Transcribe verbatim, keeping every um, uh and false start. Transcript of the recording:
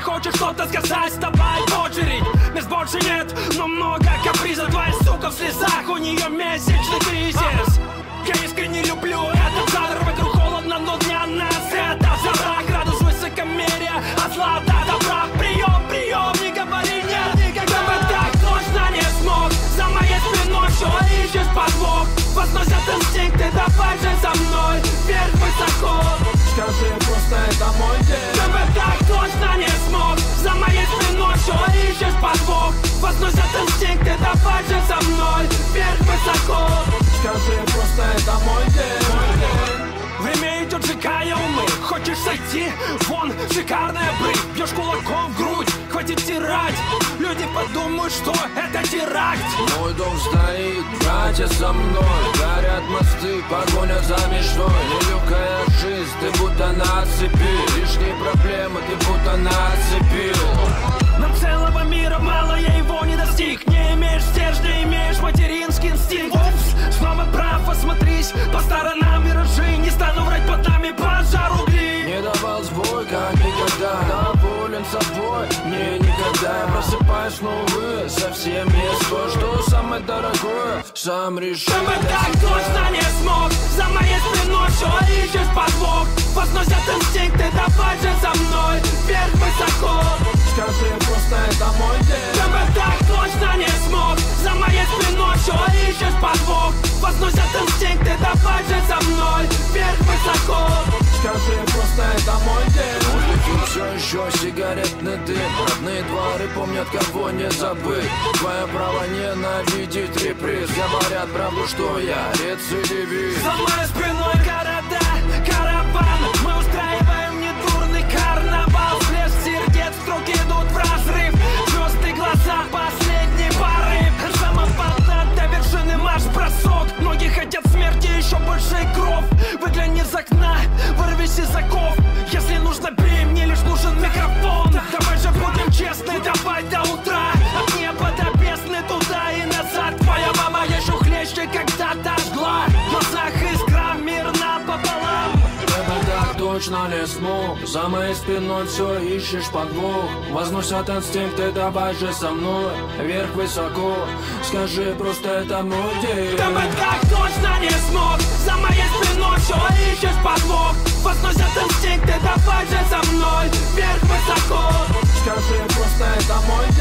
хочешь что-то сказать, вставай в очередь. Мест больше нет, но много капризов. Твоя сука в слезах, у нее месячный кризис. Я искренне люблю этот жанр. Вокруг холодно, но для нас это жара. Градус высокомерия от зла до добра. Прием, прием, не говори нет никогда. Ты бы так точно не смог. За моей спиной все ищешь подвох. Возносят инстинкты, давай же со мной вверх высоко. Скажи просто, это мой день. Ты бы так точно не смог. За моей спиной все ищешь подвох. Возносят инстинкты, давай же со мной вверх высоко. Скажи просто, это мой день, мой день. Время идет, сжигая умы. Хочешь сойти? Вон, шикарная брысь. Бьешь кулаком в грудь, хватит тирать. Люди подумают, что это теракт. Мой дом стоит, братья со мной. Горят мосты, погоня за мечтой. Нелегкая жизнь, ты будто на цепи. Лишние проблемы, ты будто на цепи. Нам целого мира мало, я его не достиг. Не имеешь стержня, имеешь материнский инстинкт. Упс, снова прав, осмотрись по сторонам виражи. Не стану врать, под нами пожар угли. Не давал сбой, как никогда. Доволен собой, не никогда. Я просыпаюсь, но увы, совсем есть то, что самое дорогое. Сам решил. Ты бы так точно не смог. За моей спиной все ищешь подвох. Возносят инстинкты, давай же со мной вверх высоко. Скажи просто, это мой день. Ты бы так точно не смог. За моей спиной все ищешь подвох. Возносят инстинкты, давай же со мной вверх высоко. Скажи просто, это мой день. Улетит все еще сигаретный дым. Родные дворы помнят, кого не забыть. Твое право ненавидеть реприз. Говорят правду, что я рецидивист. За моей спиной города, караван. Мы устраиваем недурный карнавал. Всплеск сердец, строки идут в разрыв. Звезды глаза, последний порыв. Самопад до вершины марш-бросок. Многие хотят смерти, еще больше кровь. Выгляни из окна, вырвись из оков. Если нужно, бей, мне лишь нужен микрофон. Давай же будем честны, давай до утра. От неба до бездны, туда и назад. Твоя мама еще хлеще когда-то жгла. В глазах искра, мир напополам. Так точно не смог. За моей спиной все ищешь подвох. Возносят инстинкты, давай же со мной вверх высоко. Скажи просто, это мой день. Ты бы так точно не смог. За моей спиной все ищешь подвох. Возносят инстинкты, давай же со мной вверх высоко. Скажи просто, это мой